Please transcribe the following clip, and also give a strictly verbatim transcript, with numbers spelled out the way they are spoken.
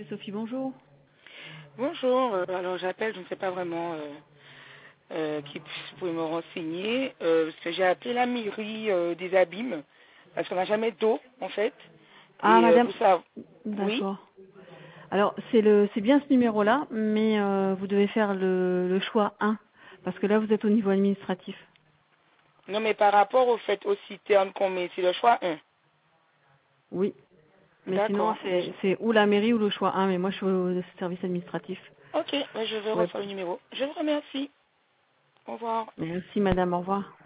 Sophie, bonjour. Bonjour, euh, alors j'appelle, je ne sais pas vraiment euh, euh, qui vous pouvez me renseigner, euh, parce que j'ai appelé la mairie euh, des Abîmes, parce qu'on n'a jamais d'eau en fait, Ah, et euh, madame, pour ça, oui, d'accord. Alors, c'est le, c'est bien ce numéro-là, mais euh, vous devez faire le, le choix un, parce que là, vous êtes au niveau administratif. non mais par rapport au fait, au citerne qu'on met, c'est le choix un. Oui, mais sinon, D'accord, mais c'est, je- c'est ou la mairie ou le choix un, mais moi, je suis au service administratif. ok, mais je vais Ouais. refaire le numéro. Je vous remercie, au revoir. Merci, madame, au revoir.